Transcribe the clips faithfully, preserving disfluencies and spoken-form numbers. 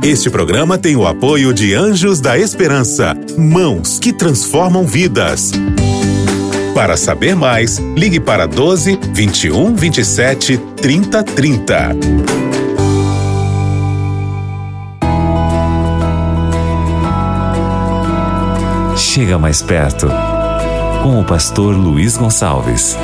Este programa tem o apoio de Anjos da Esperança, mãos que transformam vidas. Para saber mais, ligue para doze, vinte e um, vinte e sete, trinta, trinta. Chega mais perto, com o pastor Luiz Gonçalves.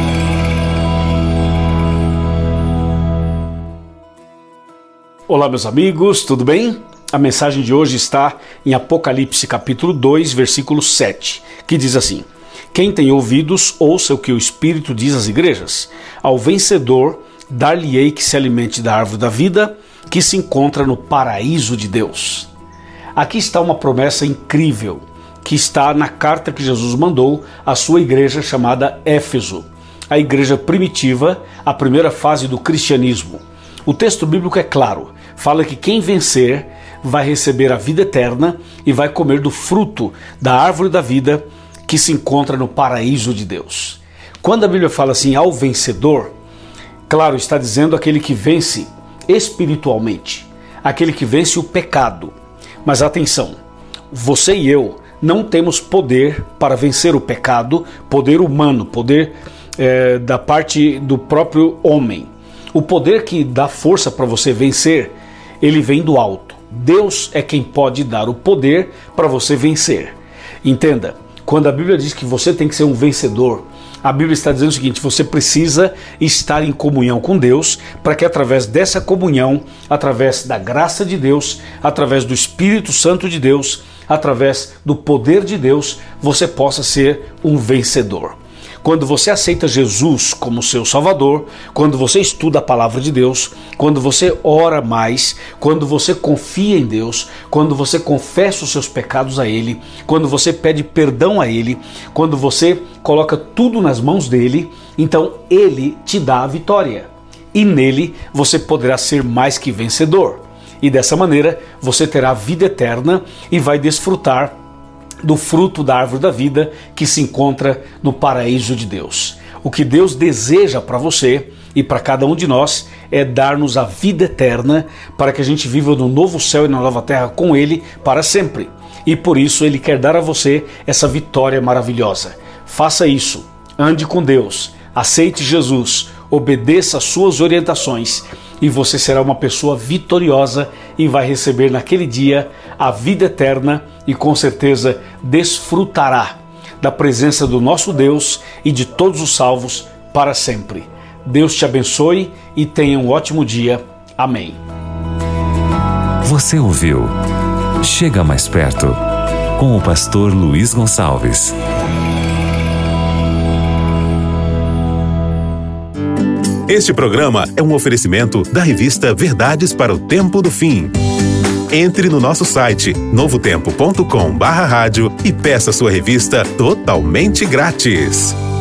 Olá, meus amigos, tudo bem? A mensagem de hoje está em Apocalipse capítulo dois, versículo sete, que diz assim: quem tem ouvidos, ouça o que o Espírito diz às igrejas. Ao vencedor, dar-lhe-ei que se alimente da árvore da vida, que se encontra no paraíso de Deus. Aqui está uma promessa incrível, que está na carta que Jesus mandou à sua igreja chamada Éfeso, a igreja primitiva, a primeira fase do cristianismo. O texto bíblico é claro, fala que quem vencer vai receber a vida eterna e vai comer do fruto da árvore da vida que se encontra no paraíso de Deus. Quando a Bíblia fala assim, ao vencedor, claro, está dizendo aquele que vence espiritualmente, aquele que vence o pecado. Mas atenção, você e eu não temos poder para vencer o pecado, poder humano, poder é, da parte do próprio homem. O poder que dá força para você vencer, ele vem do alto. Deus é quem pode dar o poder para você vencer. Entenda, quando a Bíblia diz que você tem que ser um vencedor, a Bíblia está dizendo o seguinte: você precisa estar em comunhão com Deus, para que através dessa comunhão, através da graça de Deus, através do Espírito Santo de Deus, através do poder de Deus, você possa ser um vencedor. Quando você aceita Jesus como seu Salvador, quando você estuda a palavra de Deus, quando você ora mais, quando você confia em Deus, quando você confessa os seus pecados a Ele, quando você pede perdão a Ele, quando você coloca tudo nas mãos dEle, então Ele te dá a vitória. E nele você poderá ser mais que vencedor. E dessa maneira você terá a vida eterna e vai desfrutar do fruto da árvore da vida que se encontra no paraíso de Deus. O que Deus deseja para você e para cada um de nós é dar-nos a vida eterna para que a gente viva no novo céu e na nova terra com Ele para sempre. E por isso Ele quer dar a você essa vitória maravilhosa. Faça isso, ande com Deus, aceite Jesus, obedeça às suas orientações e você será uma pessoa vitoriosa e vai receber naquele dia a vida eterna e com certeza desfrutará da presença do nosso Deus e de todos os salvos para sempre. Deus te abençoe e tenha um ótimo dia. Amém. Você ouviu Chega Mais Perto, com o pastor Luiz Gonçalves. Este programa é um oferecimento da revista Verdades para o Tempo do Fim. Entre no nosso site novo tempo ponto com barra rádio e peça sua revista totalmente grátis.